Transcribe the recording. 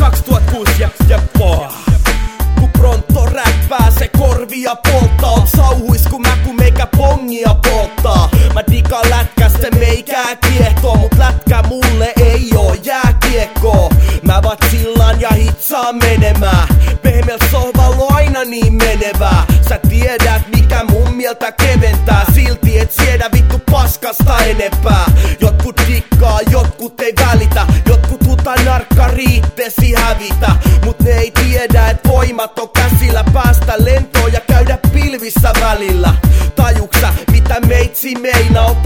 2006 ja kun pronto räppää se korvia polttaa. Oot sauhuis kun meikä pongia polttaa. Mä digaan lätkästä meikää kiehtoo, mut lätkä mulle ei oo jääkiekko. Mä vatsillaan ja hitsaan menemään. Pehmeält sohvalla on aina niin menevää. Sä tiedät mikä mun mieltä keventää. Silti et siedä vittu paskasta enempää. Jotkut dikkaa, jotkut ei välitä. Jotkut huta narkka riittesi hävitä. Mut ne ei tiedä et voimat on käsillä. Päästä lentoon ja käydä pilvissä välillä. Tajuksa mitä meitsi meinaa?